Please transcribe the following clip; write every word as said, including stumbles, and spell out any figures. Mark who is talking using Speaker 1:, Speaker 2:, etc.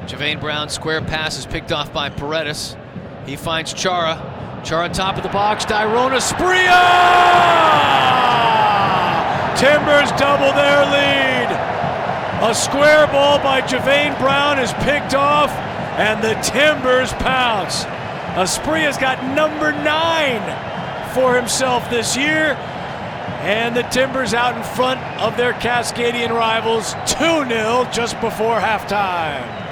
Speaker 1: Javane Brown, square pass is picked off by Paredes. He finds Chara. Chara top of the box. Dairon Asprilla! Timbers double their lead. A square ball by Javane Brown is picked off, and the Timbers pounce. Asprilla's got number nine for himself this year, and the Timbers out in front of their Cascadian rivals two nil just before halftime.